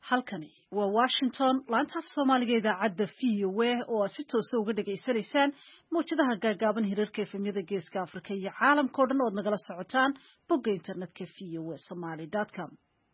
halkani waa Washington laanta af Soomaaliga idaacadda VOA oo si toos ah uga dhageysanaysaan mowjadaha gaagaaban hirarka efemyada Geeska Afrika iyo caalamka oo dhan oo nagala socotaan bogga internetka voasomali.com.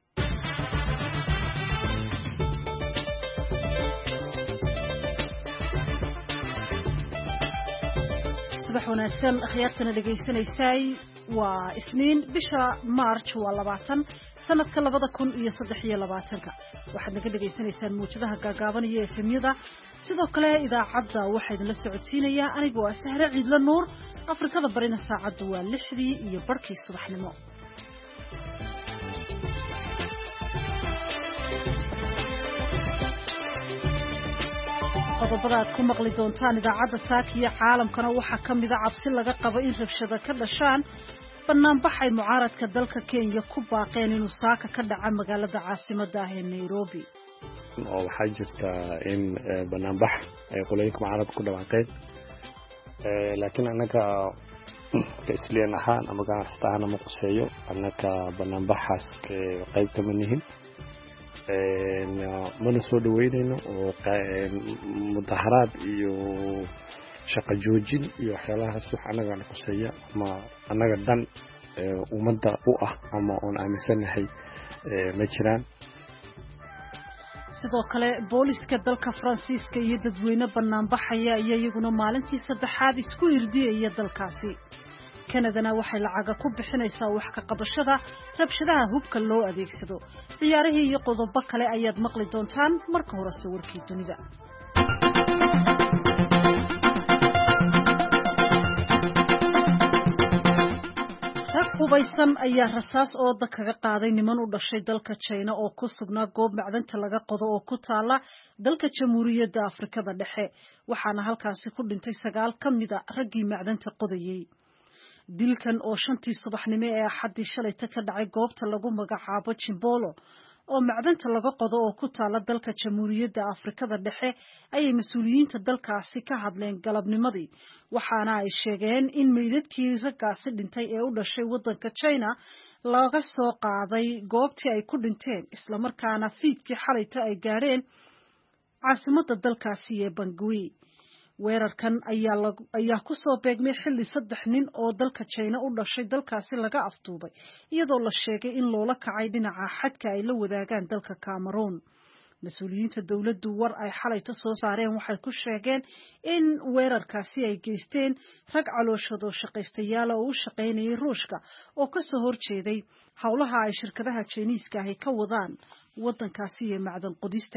subax wanaagsan akhyaartana dhageysanaysay waa isniin bisha March waa 20 sanadka 2023 waxaad naga dhageysanaysaan muujadaha gaagaaban iyo efemyada sidoo kale idaacadda waxaa idin la socodsiinaya anigoo ah Sahra Ciidla Nuur Afrikada barina saacadu waa 6:00 iyo barkii subaxnimo qodobada aad ku maqli doontaan idaacadda saakiya caalamkana waxaa ka mid ah cabsi laga qabo in rabshado ka dhashaan banaanbaxay mucaaradka dalka Kenya ku baaqeen inuu saaka ka dhaca magaalada caasimadda ah ee Nairobi oo waxaa jirta in banaanbax ay qolayka mucaaradka ku dhawaaqeen laakiin annaga isleen ahaan ama ganacsatada ma quseeyo annaga banaanbaxaas qayb ka manihin mana soo dhaweynayno oo mudaharaad iyo shaqo joojin iyo waxyaalahaas wax anaga quseeya ama anaga dhan ummadda u ah ama oon aaminsanahay ma jiraan sidoo kale booliska dalka Faransiiska iyo dadweyne banaanbaxaya iyaguna maalintii saddexaad isku irdiyay dalkaasi Kanadana waxay lacag ku bixinaysaa wax ka qabashada rabshadaha hubka loo adeegsado ciyaarihii iyo qodobo kale ayaad maqli doontaan marka hore sawirkii dunida hubaysan ayaa rasaas ooda kaga qaaday niman u dhashay dalka China oo ku sugnaa goob macdanta laga qodo oo ku taala dalka Jamhuuriyadda Afrikada Dhexe waxaana halkaasi ku dhintay 9 kamid ah raggii macdanta qodayay dilkan oo 5tii subaxnimo ee Axaddii shalay ka dhacay goobta lagu magacaabo Chimbolo oo macdanta laga qodo oo ku taala dalka Jamhuuriyadda Afrikada Dhexe ayay mas'uuliyiinta dalkaasi ka hadleen galabnimadii waxaana ay sheegeen in meydadkii raggaasi dhintay ee u dhashay waddanka China laga soo qaaday goobtii ay ku dhinteen isla markaana fiidkii xalayta ay gaareen caasimadda dalkaasi ee Bangui weerarkan ayaa ku soo beegmay xilli 3 nin oo dalka China u dhashay dalkaasi laga afduubay iyadoo la sheegay in loola kacay dhinaca xadka ay la wadaagaan dalka Cameroon mas'uuliyiinta dawladdu war ay xalayta soo saareen waxay ku sheegeen in weerarkaasi ay geysteen rag calooshado shaqaystayaal oo u shaqeynayay Ruushka oo ka soo horjeeday hawlaha ay shirkadaha Chinese-ka ay ka wadaan waddankaasi ee macdan qodista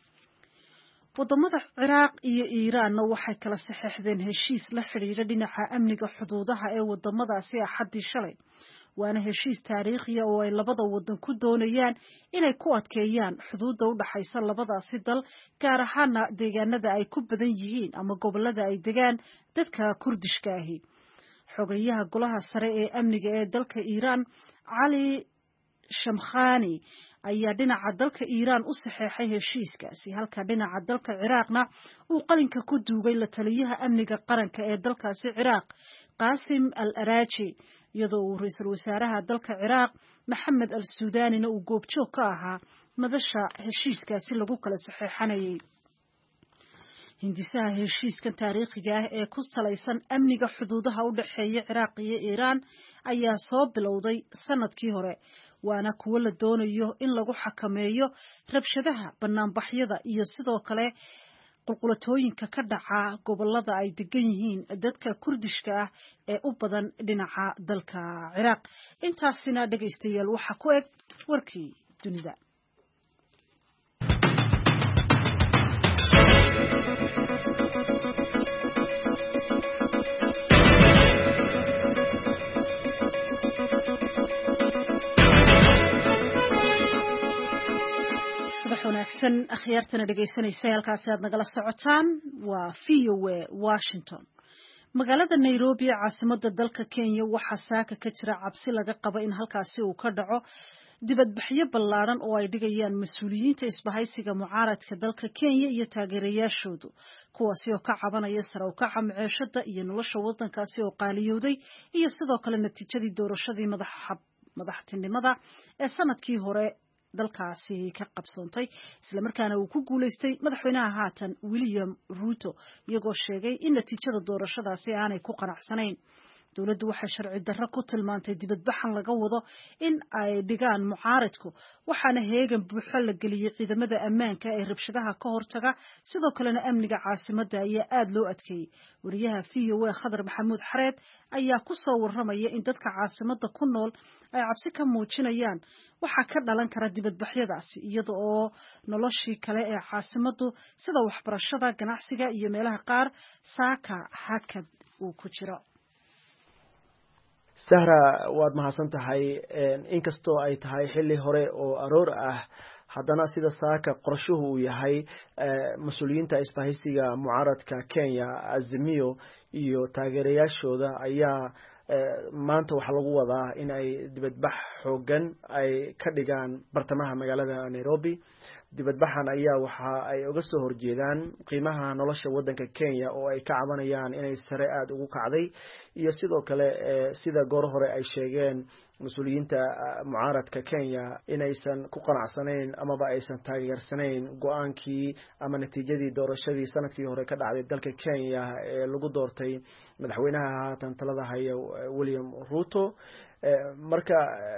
wadamada Ciraaq iyo Iiraan waxay kala saxeexdeen heshiis la xiriira dhinaca amniga xuduudaha ee wadamadaasi Axaddii shalay waana heshiis taariikhi ah oo ay labada wadan ku doonayaan inay ku adkeeyaan xuduudda u dhaxaysa labadaasi dal gaar ahaan deegaanada ay ku badan yihiin ama gobolada ay degaan dadka Kurdishka ah xogayaha golaha sare ee amniga ee dalka Iiraan Ali Shamkhani ayaa dhinaca dalka Iiraan u saxeexay heshiiskaasi halka dhinaca dalka Ciraaqna uu qalinka ku duugay la taliyaha amniga qaranka ee dalkaasi Ciraaq Qasim al-Araji iyadoo uu ra'iisul wasaaraha dalka Ciraaq Maxamed al-Suudaanina uu goobjoog ka ahaa madasha heshiiskaasi lagu kala saxeexanayay hindisaha heshiiskan taariikhiga ah ee ku salaysan amniga xuduudaha u dhaxeeya Ciraaq iyo Iiraan ayaa soo bilowday sanadkii hore waana kuwa la doonayo in lagu xakameeyo rabshadaha banaanbaxyada iyo sidoo kale qulqulatooyinka ka dhaca gobolada ay degan yihiin dadka Kurdishka ah ee u badan dhinaca dalka Ciraaq intaasina dhageystayaal waxa ku eg warkii dunida wanaagsan akhyaartana dhageysanaysa halkaas aad nagala socotaan waa VOA Washington magaalada Nairobi caasimadda dalka Kenya waxa saaka ka jira cabsi laga qabo in halkaasi uu ka dhaco dibadbaxyo ballaaran oo ay dhigayaan mas'uuliyiinta isbahaysiga mucaaradka dalka Kenya iyo taageerayaashoodu kuwaasi oo ka cabanaya sare u kaca maciishada iyo nolosha waddankaasi oo qaaliyowday iyo sidoo kale natiijadii doorashadii madaxtinimada ee sanadkii hore dalkaasi ka qabsoontay isla markaana uu ku guuleystay madaxweynaha haatan William Ruto iyagoo sheegay in natiijada doorashadaasi aanay ku qanacsanayn. dawladdu waxay sharci darro ku tilmaantay dibadbaxan laga wado in ay dhigaan mucaaradku waxaana heegan buuxo la geliyay ciidamada ammaanka ee rabshadaha ka hortaga sidoo kalena amniga caasimadda ayaa aad loo adkeeyey. wariyaha VOA Khadar Maxamuud Xareed ayaa ku soo warramaya in dadka caasimadda ku nool ay cabsi ka muujinayaan waxa ka dhalan kara dibadbaxyadaasi iyada oo noloshii kale ee caasimaddu sida waxbarashada ganacsiga iyo meelaha qaar saaka hakad uu ku jiro. Sahra waad mahadsan tahay inkastoo ay tahay xilli hore oo aroor ah haddana sida saaka qorshuhu uu yahay mas'uuliyiinta isbahaysiga mucaaradka Kenya Azimio iyo taageerayaashooda ayaa maanta waxa lagu wadaa in ay dibadbax xoogan ay ka dhigaan bartamaha magaalada Nairobi. dibadbaxan ayaa waxa ay uga soo horjeedaan qiimaha nolosha wadanka Kenya oo ay ka cabanayaan inay sare aad ugu kacday iyo sidoo kale sida goor hore ay sheegeen mas'uuliyiinta mucaaradka Kenya inaysan ku qanacsanayn amaba aysan taageersanayn go'aankii ama natiijadii doorashadii sanadkii hore ka dhacday dalka Kenya ee lagu doortay madaxweynaha haatan talada haya William Ruto. marka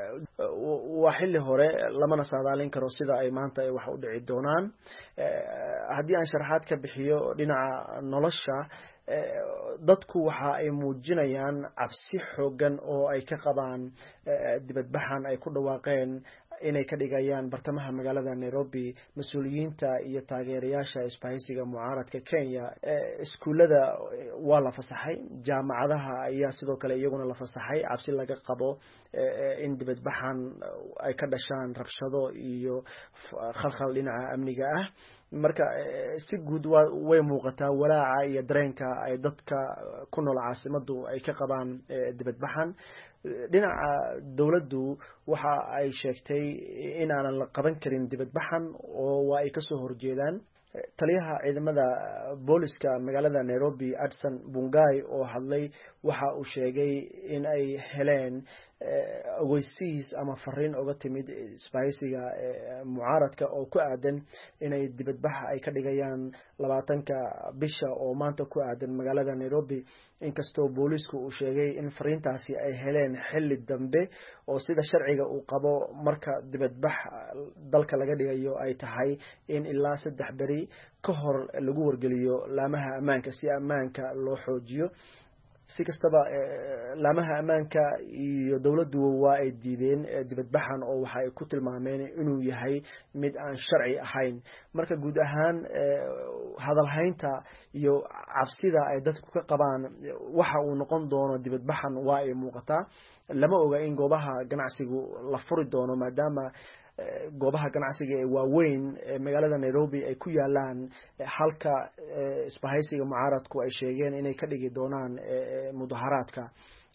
waa xilli hore lamana saadaalin karo sida ay maanta ay wax u dhici doonaan. haddii aan sharaxaad ka bixiyo dhinaca nolosha dadku waxa ay muujinayaan cabsi xoogan oo ay ka qabaan dibadbaxan ay ku dhawaaqeen inay ka dhigayaan bartamaha magaalada Nairobi mas'uuliyiinta iyo taageerayaasha isbahaysiga mucaaradka Kenya. iskuulada waa la fasaxay, jaamacadaha ayaa sidoo kale iyaguna la fasaxay cabsi laga qabo in dibadbaxan ay ka dhashaan rabshado iyo khalkhal dhinaca amniga ah. marka si guud way muuqataa walaaca iyo dareenka ay dadka ku nool caasimaddu ay ka qabaan dibadbaxan. dhinaca dawladdu waxa ay sheegtay in aanan la qaban karin dibadbaxan oo waa ay ka soo horjeedaan. taliyaha ciidamada booliska magaalada Nairobi Adson Bungai oo hadlay waxa uu sheegay in ay heleen ogeysiis ama fariin uga timid isbahaysiga mucaaradka oo ku aadan inay dibadbax ay ka dhigayaan 20ka bisha oo maanta ku aadan magaalada Nairobi. inkastoo boolisku uu sheegay in fariintaasi ay heleen xilli dambe oo sida sharciga uu qabo marka dibadbax dalka laga dhigayo ay tahay in ilaa 3 beri ka hor lagu wargeliyo laamaha ammaanka si ammaanka loo xoojiyo. si kastaba laamaha ammaanka iyo dawladdu waa ay diideen dibadbaxan oo waxa ay ku tilmaameen inuu yahay mid aan sharci ahayn. marka guud ahaan hadalhaynta iyo cabsida ay dadku ka qabaan waxa uu noqon doono dibadbaxan waa ay muuqataa. lama oga in goobaha ganacsigu la furi doono maadaama goobaha ganacsiga ee waaweyn magaalada Nairobi ay ku yaalaan halka isbahaysiga mucaaradku ay sheegeen inay ka dhigi doonaan mudaharaadka.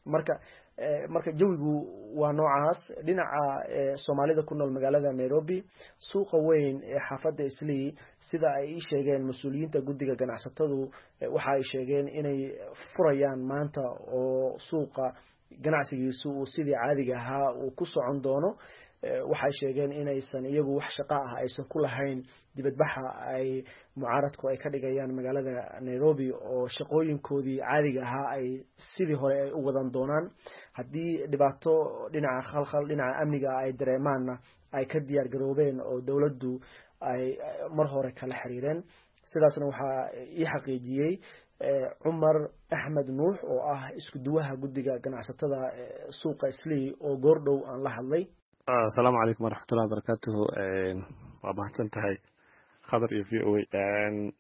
marka jawigu waa noocaas. dhinaca Soomaalida ku nool magaalada Nairobi suuqa weyn ee xaafadda Islii sida ay sheegeen mas'uuliyiinta guddiga ganacsatadu waxa ay sheegeen inay furayaan maanta oo suuqa ganacsigiisu uu sidii caadiga ahaa uu ku socon doono. waxay sheegeen inaysan iyagu wax shaqo ah aysan ku lahayn dibadbaxa ay mucaaradku ay ka dhigayaan magaalada Nairobi oo shaqooyinkoodii caadiga ahaa ay sidii hore ay u wadan doonaan. haddii dhibaato dhinaca khalkhal dhinaca amniga ay dareemaanna ay ka diyaar garoobeen oo dawladdu ay mar hore kala xiriireen. sidaasna waxa ii xaqiijiyay Cumar Axmed Nuux oo ah isku duwaha guddiga ganacsatada suuqa Islii oo goordhow aan la hadlay. السلام عليكم ورحمة الله وبركاته. ومحسن تهي خبر VOA. يعني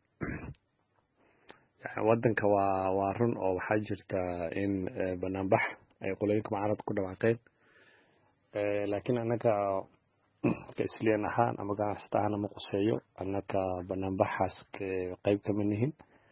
ودنك وارن أو حاجة إن بنبح يقولينكم عرض كل واقعين. لكن أنا كإسلام أحان أما كان استعنا مقصيو أنا كبنبح حسك قريب كمنهن.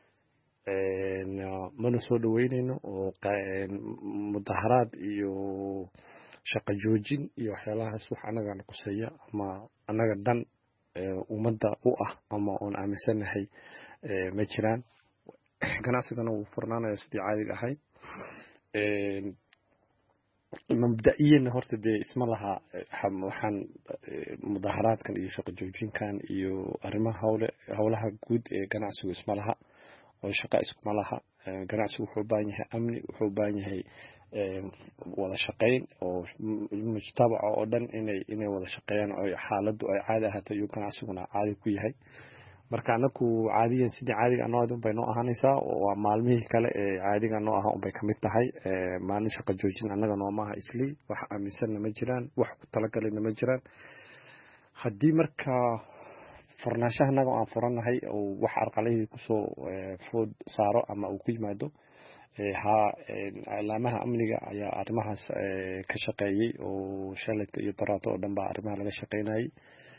من سود وينين ومظاهرات يو shaqo joojin iyo waxyaalahaas wax anaga qosaya ama anaga dan umada u ah ama on aaminsanahay ma jiraan. ganacsigana uu furnaanayo sidii caadiga ahayd. mabda'iyan horta dee isma laha waxaan mudaharaadkan iyo shaqo joojinkan iyo arrimaha howlaha guud ee ganacsigu isma laha oo shaqa iskuma laha. ganacsigu wuxuu u baahan yahay amni, wuxuu u baahan yahay wada shaqayn oo mujtamaca oo dhan inay wada shaqeeyaan oo xaaladdu ay caadi ahaato iyo ganacsiguna caadi ku yahay. marka anagu caadiyan sidii caadiga anoo aad bay noo ahaanaysaa waa maalmihii kale ee caadiga noo ahaa unbay kamid tahay. maalin shaqo joojin annaga noomaha islii wax aaminsanna ma jiraan, wax ku talagalayna ma jiraan. haddii marka furnaashaha annaga aan furanahay oo wax arqalihii kusoo food saaro ama uu ku yimaado alaamaha amniga ayaa arrimahaas ka shaqeeyey oo shalayta iyo daraato oo dhan baa arrimaha laga shaqeynayay.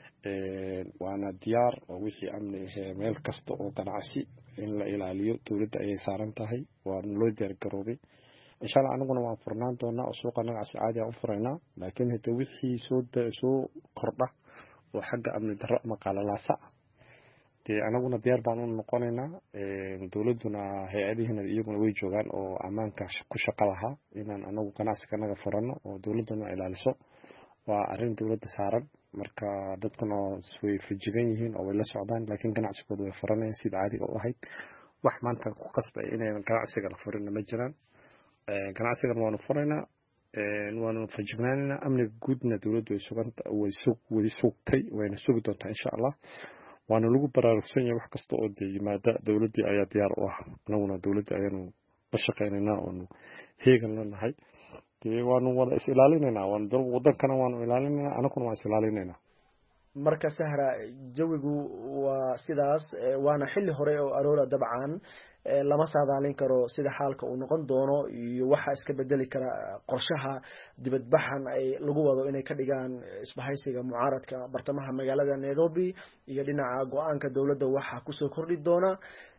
waana diyaar oo wixii amni meel kasta oo ganacsi in la ilaaliyo dowladda ayay saaran tahay, waana loo diyaar garoobay. insha allah anaguna waan furnaan doonaa oo suuqa ganacsi caadi aan u furaynaa, laakiin hada wixii soo kordha oo xagga amni darro ama qalalaasa dee anaguna diyaar baan u noqonaynaa. dowladduna hay-adihiina iyaguna way joogaan oo ammaanka ku shaqo lahaa inaan anagu ganacsiga naga furano oo dowladduna ilaaliso. waa arrin dowladda saaran, marka dadkan oo way fajigan yihiin oo way la socdaan, laakiin ganacsigooda way furanayaan sida caadiga u ahayd. wax maanta ku qasbay inay ganacsiga la furin ma jiraan. ganacsigan waanu furaynaa, waanu fajignaanaynaa. amniga guudna dowladdu way sugtay wayna sugi doontaa insha allah. waana lagu baraarugsan yahay wax kasta oo dee yimaada dowladdii ayaa diyaar u ah. anaguna dowladda ayaanu la shaqaynaynaa oonu heegan la nahay. waanu wada is ilaalinaynaa, wadankana waanu ilaalinaynaa, anaguna waan is ilaalinaynaa. marka Sahra, jawigu waa sidaas, waana xilli hore oo aroora dabcan lama saadaalin karo sida xaalka uu noqon doono iyo waxa iska bedeli kara qorshaha dibadbaxan ay lagu wado inay ka dhigaan isbahaysiga mucaaradka bartamaha magaalada Nairobi iyo dhinaca go'aanka dowladda waxa ku soo kordhi doona.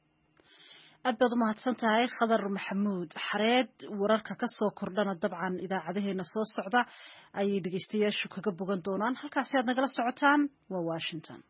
aad baad u mahadsan tahay Khadar Maxamuud Xareed. wararka ka soo kordhana dabcan idaacadaheena soo socda ayay dhageystayaashu kaga bogan doonaan. halkaasi aad nagala socotaan waa Washington.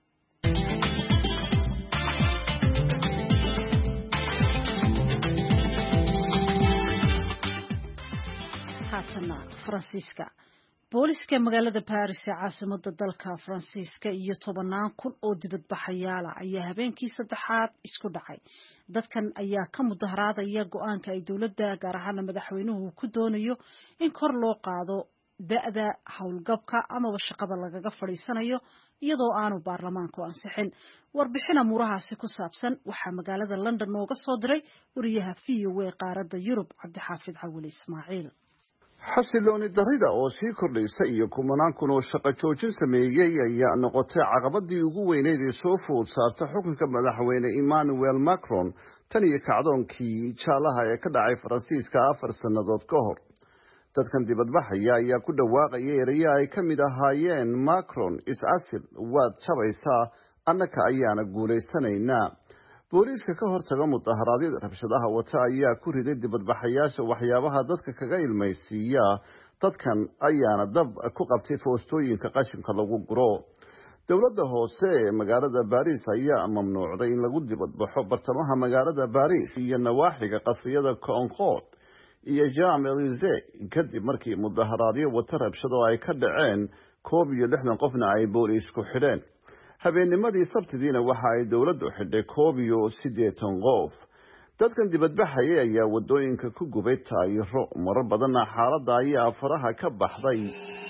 haatana Faransiiska. booliska magaalada Paris ee caasimadda dalka Faransiiska iyo 10,000 oo dibadbaxayaal ayaa habeenkii saddexaad isku dhacay. dadkan ayaa ka mudaharaadaya go'aanka ay dowladda gaar ahaan madaxweynuhu ku doonayo in kor loo qaado da'da howlgabka ama shaqada lagaga fadhiisanayo iyadoo aanu baarlamaanku ansixin. warbixin amuurahaasi ku saabsan waxaa magaalada London nooga soo diray wariyaha VOA qaaradda Yurub Cabdixaafid Cawil Ismaaciil. xasilooni darida oo sii kordhaysa iyo kumanaan kun oo shaqo joojin sameeyey ayaa noqotay caqabadii ugu weyneyd ee soo food saarta xukunka madaxweyne Emmanuel Macron tan iyo kacdoonkii jaalaha ee ka dhacay Faransiiska 4 sannadood ka hor. dadkan dibadbaxaya ayaa ku dhawaaqaya erayo ay ka mid ahaayeen Macron is-asil, waad jabaysaa, annaka ayaana guulaysanaynaa. booliiska ka hortaga mudaharaadyada rabshadaha wata ayaa ku riday dibadbaxayaasha waxyaabaha dadka kaga ilmaysiiya. dadkan ayaana dab ku qabtay foostooyinka qashinka lagu guro. dowladda hoose ee magaalada Paris ayaa mamnuucday in lagu dibadbaxo bartamaha magaalada Paris iyo nawaaxiga qasriyada Concorde iyo Champs-Élysées kadib markii mudaharaadyo wata rabshado ay ka dhaceen 61 qofna ay booliisku xidheen. habeennimadii sabtidiina waxa ay dowladdu xidhay 81 qof. dadkan dibadbaxaya ayaa wadooyinka ku gubay taayiro, marar badanna xaaladda ayaa faraha ka baxday.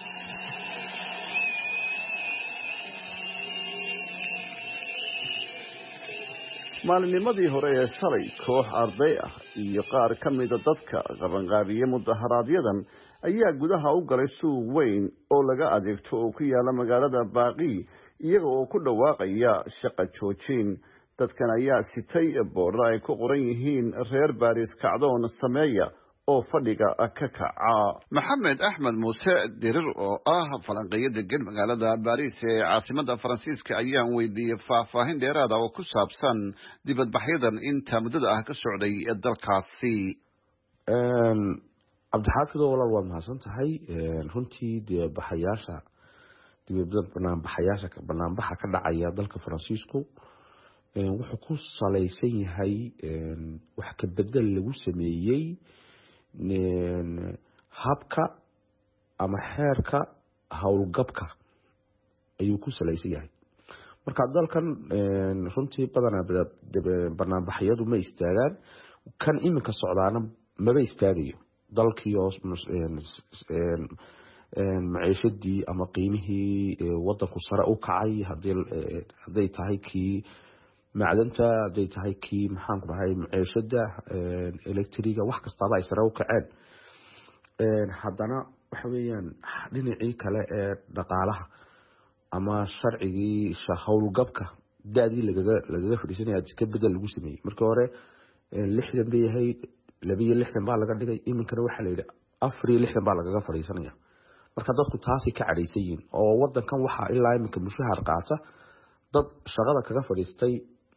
maalinnimadii hore ee shalay koox arday ah iyo qaar ka mida dadka qabanqaabiye mudaharaaadyadan ayaa gudaha u galay suuq weyn oo laga adeegto oo ku yaala magaalada Baaqi iyaga oo ku dhawaaqaya shaqo joojin. dadkan ayaa sitay boorro ay ku qoran yihiin reer Paris kacdoon sameeya oo fadhiga ka kaca. Maxamed Axmed Muuse Dirir oo ah falanqeeyo degan magaalada Paris ee caasimadda Faransiiska ayaan weydiiyay faahfaahin dheeraad ah oo ku saabsan dibadbaxyadan inta muddada ah ka socday dalkaasi. Cabdixaafid walaal waad mahadsan tahay. runtii banaanbaxa ka dhacaya dalka Faransiisku wuxuu ku salaysan yahay wax ka bedel lagu sameeyay habka ama xeerka howlgabka ayuu ku salaysan yahay. marka dalkan runtii badanaa barnaamijyadu ma istaagaan, kan iminka socdaana maba istaagayo. dalkii oo maciishadii ama qiimihii wadanku sare u kacay, haday tahay kii macdanta, haday tahay kii maxaan ku dhahay maciishada electriga, wax kastaba ay sare u kaceen. haddana waxa weeyaan dhinacii kale ee dhaqaalaha ama sharcigii howlgabka daadii lagaga fadhiisanaya iska bedel lagu sameeyey. markii hore 60 bay yahay, 62 baa laga dhigay, iminkana waxaa la yidhi 64 baa lagaga fadhiisanaya. marka dadku taasi ka cadhaysan yihiin oo wadankan waxaa ilaa iminka mushaar qaata dad shaqada kaga fadhiistay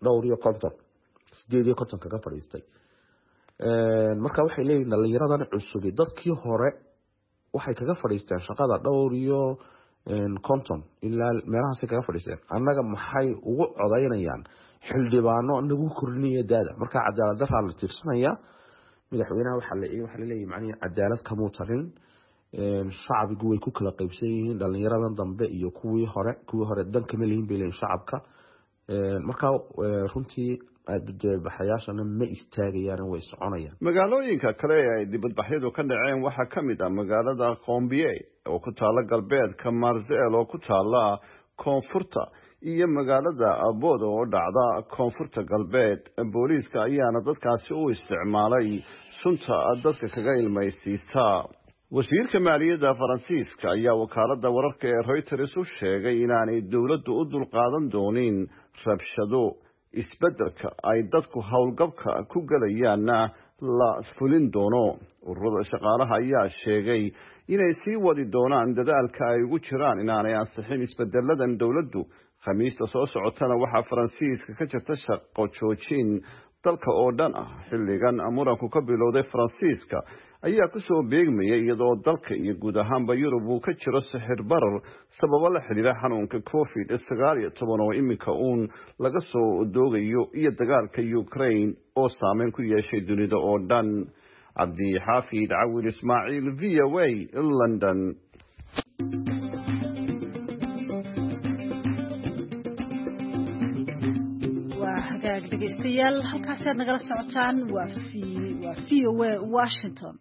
58 kaga fadhiistay. marka waxay leeyihiin dhalinyaradan cusub dadkii hore waxay kaga fadhiisteen shaqada 50 ilaa meelahaas kaga fadhiisteen. annaga maxay ugu codaynayaan xildhibaano nagu kordhinaya daada? marka cadaalad darra la tirsanaya. madaxweynaha waxaa la leeyahay macnaheedu cadaalad kama tarin. shacbigu way ku kala qaybsan yihiin, dhalinyaradan dambe iyo kuwii hore dan kama leeyihiin bay leeyihiin shacabka. marka runtii dibadbaxayaashana ma istaagayaan, way soconayaan. magaalooyinka kale ee ay dibadbaxyadu ka dhaceen waxaa ka mid ah magaalada Gombe oo ku taala galbeedka, Marseille oo ku taala koonfurta, iyo magaalada Abood oo dhacda koonfurta galbeed. booliiska ayaana dadkaasi u isticmaalay sunta dadka kaga ilmaysiisa. wasiirka maaliyadda Faransiiska ayaa wakaaladda wararka ee Reuters u sheegay inaanay dowladdu u dulqaadan doonin rabshado. isbeddelka ay dadku howlgabka ku galayaanna la fulin doono. ururada shaqaalaha ayaa sheegay inay sii wadi doonaan dadaalka ay ugu jiraan inaanay ansixin isbeddeladan dowladdu. khamiista soo socotana waxaa Faransiiska ka jirta shaqo joojin dalka oo dhan ah. xilligan muranku ka bilowday Faransiiska ayaa ku soo beegmaya iyadoo dalka iyo guud ahaanba Yurub uu ka jiro sixir barar sababo la xiriira xanuunka COVID-19 oo iminka uun laga soo doogayo, iyo dagaalka Ukraine oo saameyn ku yeeshay dunida oo dhan. Cabdi Xaafid Cawil Ismaaciil, VOA, London. dhegeystayaal halkaasi aad nagala socotaan waa VOA Washington.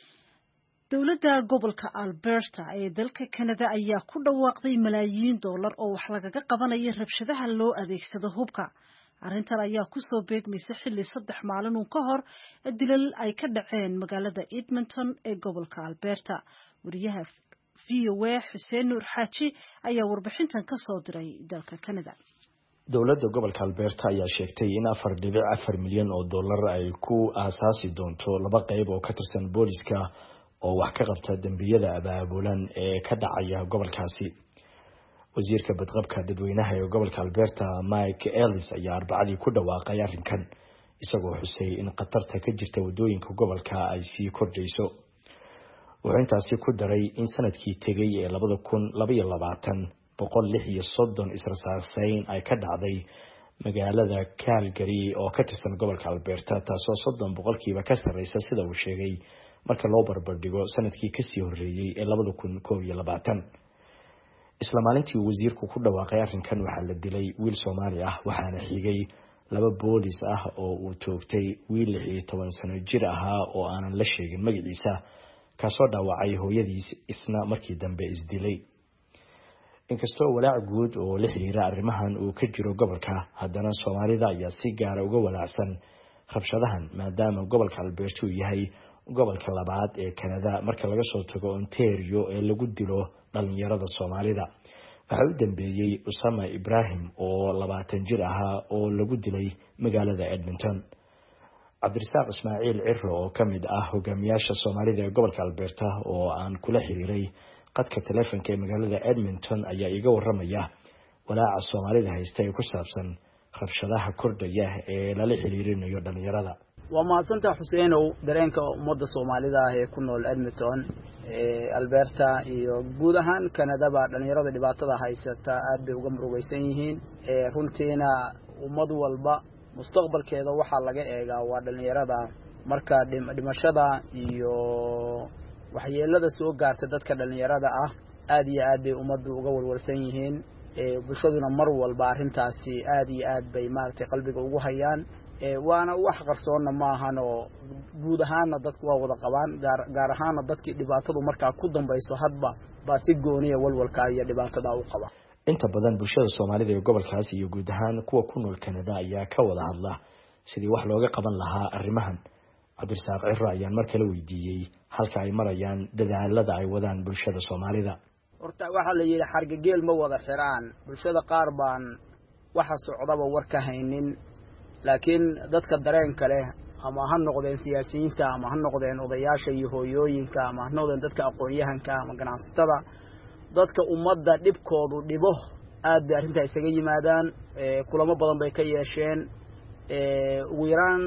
dowladda gobolka Alberta ee dalka Canada ayaa ku dhawaaqday malaayiin dollar oo wax lagaga qabanayo rabshadaha loo adeegsado hubka. arrintan ayaa ku soo beegmaysa xilli 3 maalin ka hor dilal ay ka dhaceen magaalada Edmonton ee gobolka Alberta. wariyaha VOA Xuseen Nuur Xaaji ayaa warbixintan ka soo diray dalka Canada. dowladda gobolka Alberta ayaa sheegtay in 4.4 milyan oo dollar ay ku aasaasi doonto 2 qayb oo ka tirsan booliska oo wax ka qabta dambiyada abaabulan ee ka dhacaya gobolkaasi. wasiirka badqabka dadweynaha ee gobolka Alberta Mike Ellis ayaa Arbacadii ku dhawaaqay arrinkan, isagoo xusay in qatarta ka jirta wadooyinka gobolka ay sii kordhayso. wuxuu intaasi ku daray in sanadkii tegay ee 2022 136 israsaasayn ay ka dhacday magaalada Calgary oo ka tirsan gobolka Alberta, taasoo 30% ka sareysa sida uu sheegay marka loo barbardhigo sanadkii ka sii horeeyay ee 2021. isla maalintii wasiirku ku dhawaaqay arrinkan waxaa la dilay wiil Soomaali ah, waxaana xigay 2 boolis ah oo uu toogtay wiil 16 sano jir ahaa oo aanan la sheegin magaciisa, kaasoo dhaawacay hooyadiis isna markii dambe isdilay. inkastoo walaac guud oo la xiriira arrimahan uu ka jiro gobolka, haddana Soomaalida ayaa si gaar ah uga walaacsan rabshadahan maadaama gobolka Alberta uu yahay gobolka labaad ee Canada marka laga soo tago Ontario ee lagu dilo dhalinyarada Soomaalida. waxaa u dambeeyay Usama Ibrahim oo 20 jir ahaa oo lagu dilay magaalada Edmonton. Cabdirasaaq Ismaaciil Cirro oo kamid ah hogaamiyaasha Soomaalida ee gobolka Alberta oo aan kula xiriiray qadka telefoonka ee magaalada Edmonton ayaa iga waramaya walaaca Soomaalida haysta ee ku saabsan rabshadaha kordhaya ee lala xiriirinayo dhalinyarada. waa maanta Xuseenow, dareenka ummadda Soomaalida ah ee ku nool Edmonton Alberta iyo guud ahaan Canada ba dhalinyarada dhibaatada haysata aad bay uga murugaysan yihiin. runtiina ummad walba mustaqbalkeeda waxa laga eegaa waa dhalinyarada. marka dhimashada iyo waxyeelada soo gaartay dadka dhalinyarada ah aad iyo aad bay ummaddu uga walwalsan yihiin bulshaduna mar walba arrintaasi aad iyo aad bay maaragtay qalbiga ugu hayaan waana wax qarsoonna maahan oo guud ahaanna dadku waa wada qabaan gaar ahaanna dadkii dhibaatadu markaa ku dambayso hadba baa si gooniya walwalka iyo dhibaatada u qaba inta badan bulshada Soomaalida ee gobolkaas iyo guud ahaan kuwa ku nool Canada ayaa ka wada hadla sidii wax looga qaban lahaa arrimahan. Cabdirasaaq Cirro ayaan mar kale weydiiyey halka ay marayaan dadaalada ay wadaan bulshada Soomaalida. horta waxa la yiri xargageel ma wada xiraan bulshada qaar baan waxa socdaba war ka haynin laakiin dadka dareenka leh ama ha noqdeen siyaasiyiinta ama ha noqdeen odayaasha iyo hooyooyinka ama ha noqdeen dadka aqoon-yahanka ama ganacsatada dadka ummadda dhibkoodu dhibo aad bay arrinta isaga yimaadaan kulamo badan bay ka yeesheen ugu yaraan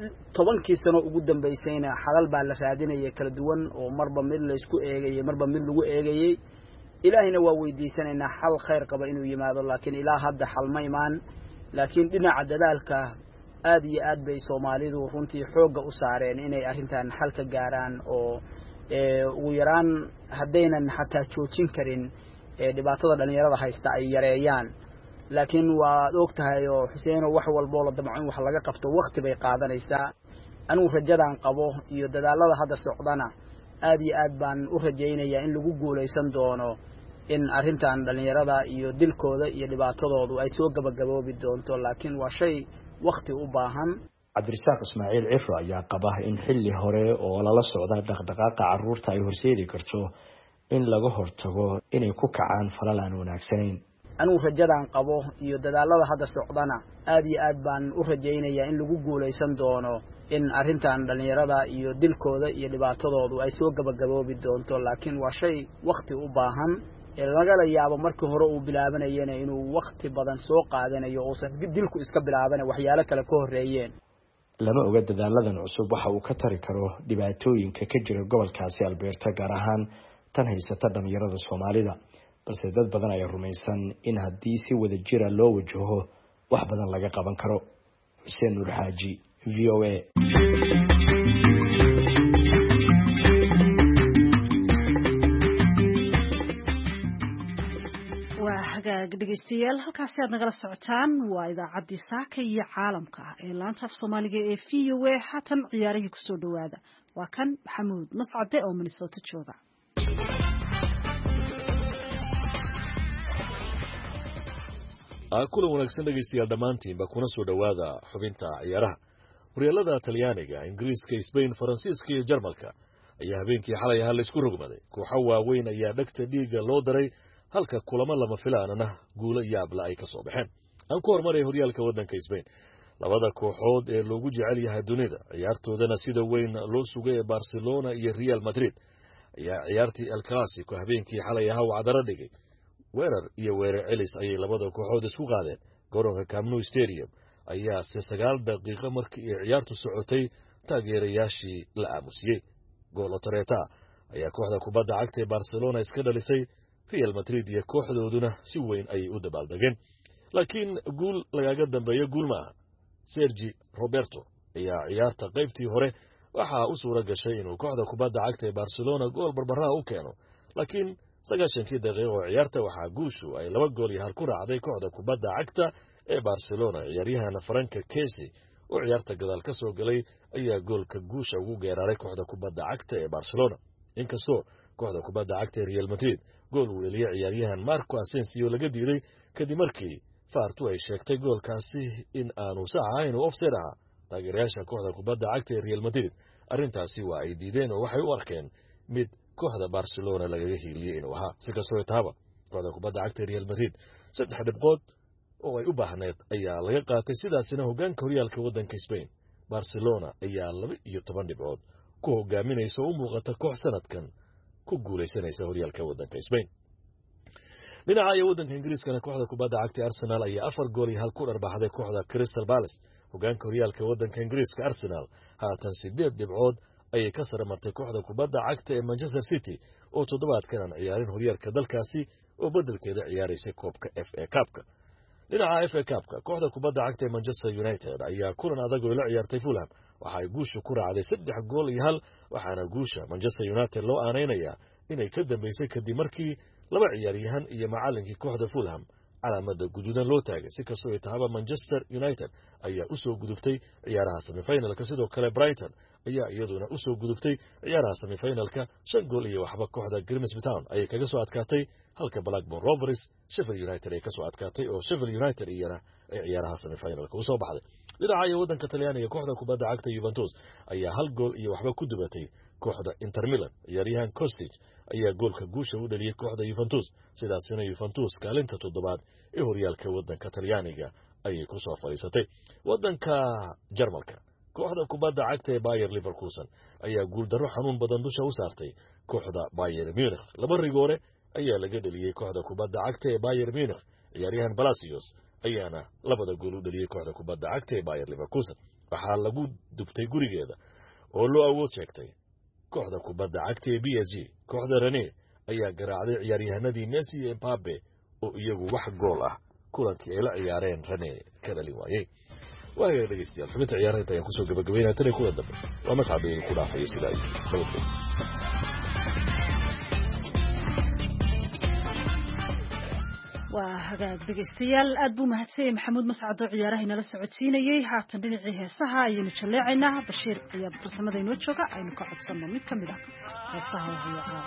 10 sano ugu dambeysayna xalal baa la raadinayay kala duwan oo marba mid la isku eegayay marba mid lagu eegayay ilaahina waa weydiisanaynaa xal khayr qaba inuu yimaado laakiin ilaa hadda xal ma imaan laakiin dhinaca dadaalka aad iyo aad bay Soomaalidu runtii xooga u saareen inay arrintan xal ka gaaraan oo ugu yaraan haddaynan xataa joojin karin dhibaatada dhalinyarada haysta ay yareeyaan laakiin waa ogtahay oo Xuseen wax walba la damco in wax laga qabto waqti bay qaadanaysaa anigu rajadan qabo iyo dadaalada hadda socdana aad iyo aad baan u rajaynayaa in lagu guuleysan doono in arrintan dhalinyarada iyo dilkooda iyo dhibaatadoodu ay soo gabagaboobi doonto laakiin waa shay waqti u baahan. Cabdirasaaq Ismaaciil Cirro ayaa qaba in xilli hore oo lala socda dhaqdhaqaaqa carruurta ay horseedi karto in laga hortago inay ku kacaan falal aan wanaagsanayn. anigu rajadan qabo iyo dadaalada hadda socdana aad iyo aad baan u rajaynayaa in lagu guuleysan doono in arrintan dhalinyarada iyo dilkooda iyo dhibaatadoodu ay soo gabagaboobi doonto laakiin waa shay waqti u baahan laga yaabo markii hore uu bilaabanayeen inuu waqti badan soo qaadanayo oo dilku iska bilaabanay waxyaalo kale ka horeeyeen lama oga dadaaladan cusub waxa uu ka tari karo dhibaatooyinka ka jira gobolkaasi Alberta gaar ahaan tan haysata dhalinyarada Soomaalida balse dad badan ayaa rumaysan in haddii si wada jira loo wajaho wax badan laga qaban karo. Xuseen Nuur Xaaji, VOA. dhegeystayaal halkaasi aad nagala socotaan waa idaacaddii saaka iyo caalamka ee laanta af Soomaaliga ee VOA haatan ciyaarihii ku soo dhawaada waa kan Maxamuud Mascade oo Minnesota jooga. kulan wanaagsan dhegeystayaal dhammaantiinba kuna soo dhawaada xubinta ciyaaraha. horyaalada Talyaaniga, Ingiriiska, Spain, Faransiiska iyo Jarmalka ayaa habeenkii xalay ahaa la isku rogmaday. kooxo waaweyn ayaa dhagta dhiiga loo daray halka kulamo lama filaanana guulo yaabla ay ka soo baxeen. aan ku hormaray horyaalka waddanka Spain. labada kooxood ee loogu jecel yahay dunida ciyaartoodana sida weyn loo sugay ee Barcelona iyo Real Madrid ayaa ciyaartii El Clasico habeenkii xalay ahaa wacdaro dhigay. weerar iyo weerar celis ayay labada kooxood isku qaadeen. garoonka Camp Nou Stadium ayaa 9 daqiiqo markii ay ciyaartu socotay taageerayaashii la aamusiyay. gool Otoreta ayaa kooxda kubadda cagta ee Barcelona iska dhalisay. Real Madrid iyo kooxdooduna si weyn ayay u dabaaldegeen laakiin guul lagaga dambeeyo guul maaha. Sergi Roberto ayaa ciyaarta qaybtii hore waxa uu suura gashay inuu kooxda kubadda cagta ee Barcelona gool barbaraha u keeno laakiin 90 daqiiqo oo ciyaarta waxa guushu ay 2 gool iyo hal ku raacday kooxda kubadda cagta ee Barcelona. ciyaaryahan Franka Kessié oo ciyaarta gadaal ka soo galay ayaa goolka guusha ugu geeraray kooxda kubadda cagta ee Barcelona. inkastoo kooxda kubadda cagta ee Real Madrid gool uu dhaliyay ciyaaryahan Marco Asensio laga diiday kadib markii faartu ay sheegtay goolkaasi in aanu sax ahayn oo offside ah. taageerayaasha kooxda kubadda cagta ee Real Madrid arrintaasi waa ay diideen oo waxay u arkeen mid kooxda Barcelona lagaga hiiliyay inuu ahaa. si kastoo taaba kooxda kubadda cagta ee Real Madrid 3 dhibcood oo ay u baahneed ayaa laga qaatay sidaasina hoggaanka horyaalka waddanka Spain. Barcelona ayaa 12 dhibcood ku hogaaminaysa oo u muuqata koox sanadkan ku guuleysanaysa horyaalka waddanka Spain. dhinaca waddanka Ingiriiskana kooxda kubadda cagta Arsenal ayaa 4 gool iyo hal ku dharbaxday kooxda Crystal Palace. hoggaanka horyaalka waddanka Ingiriiska Arsenal haatan 8 dhibcood ayay ka sare martay kooxda kubadda cagta ee Manchester City oo toddobaadkan aan ciyaarin horyaalka dalkaasi oo beddelkeeda ciyaaraysa koobka FA Cup-ka. dhinaca FA Cup-ka kooxda kubadda cagta ee Manchester United ayaa kulan adag oo la ciyaartay Fulham waxa ay guusha ku raacday 3-1 waxaana guusha Manchester United loo aaneynaya inay ka dambeysay kadib markii laba ciyaaryahan iyo macallinkii kooxda Fulham calaamada guduudan loo taagay si kastoo ay tahay Manchester United ayaa u soo gudubtay ciyaaraha semi-finalka sidoo kale Brighton ayaa iyaduna u soo gudubtay ciyaaraha semi-finalka 5-1 kooxda Grimsby Town ayay kaga soo adkaatay halka Blackburn Rovers Sheffield United ay ka soo adkaatay oo Sheffield United iyana ay ciyaaraha semi-finalka u soo baxday dhinaca waddanka Talyaaniga kooxda kubadda cagta Juventus ayaa 1-1 ku dubatay kooxda Inter Milan ciyaaryahan Kostic ayaa goolka guusha u dhaliyay kooxda Juventus sidaasina Juventus kaalinta 7 ee horyaalka waddanka Talyaaniga ayay ku soo fariisatay waddanka Jarmalka kooxda kubadda cagta ee Bayer Leverkusen ayaa guul darro xanuun badan dusha u saartay kooxda Bayern Munich laba rigoore ayaa laga dhaliyay kooxda kubadda cagta ee Bayern Munich ciyaaryahan Palacios ayaana labada gool u dhaliyay kooxda kubadda cagta ee Bayer Leverkusen waxaa lagu dubtay gurigeeda oo loo awood sheegtay kooxda kubadda cagta ee PSG kooxda Rennes ayaa garaacday ciyaaryahanadii Messi iyo Mbappe oo iyagu wax gool ah kulankii ay la ciyaareen Rennes ka dhalin waayay waaga dhageystayaal xubinta ciyaaraha ayaan kusoo gabagabeynaa tan kuwa dambe waa masxabay ku dhaafay sidaa waa hagaag dhegeystayaal aad buu mahadsanyahay maxamuud mascad oo ciyaaraha inala socodsiinayay haatan dhinacii heesaha ayaynu jaleecaynaa bashiir ayaa farsamada inoo jooga aynu ka codsanno mid ka mid ah heesaha wahayaca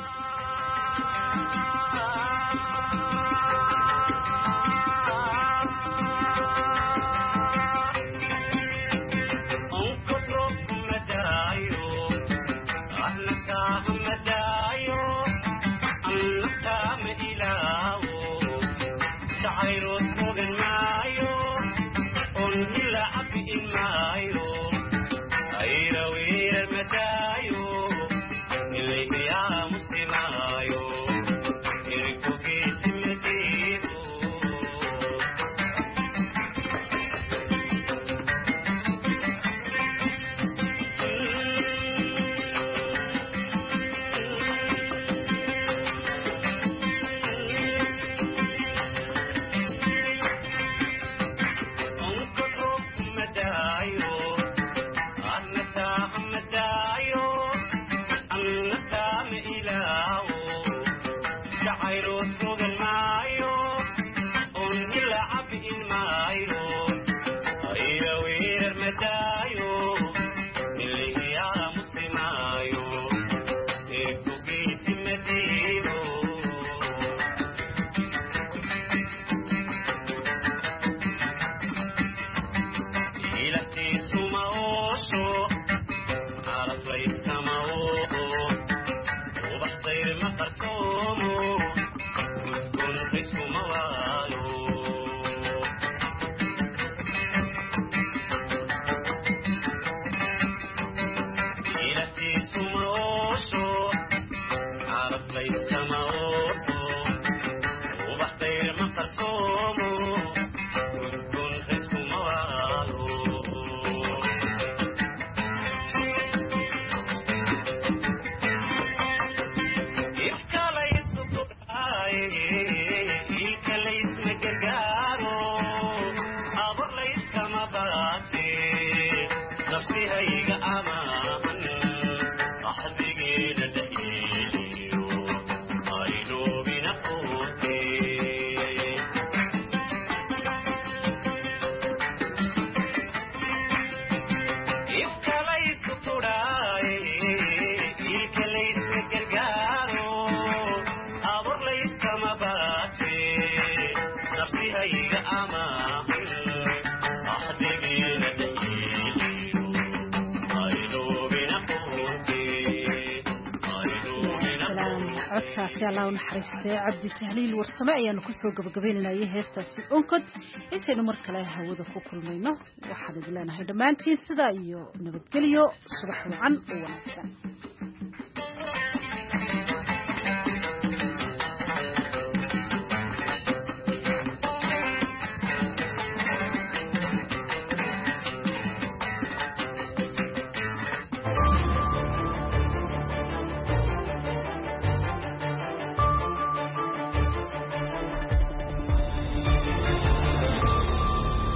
codkaasi allah u naxariistay cabdi tahliil warsame ayaanu kusoo gabagabeynayay heestaasi onkod intaynu mar kale hawada ku kulmayno waxaan idin leenahay dhammaantiin sidaa iyo nabadgelyo subax wacan oo wanaagsan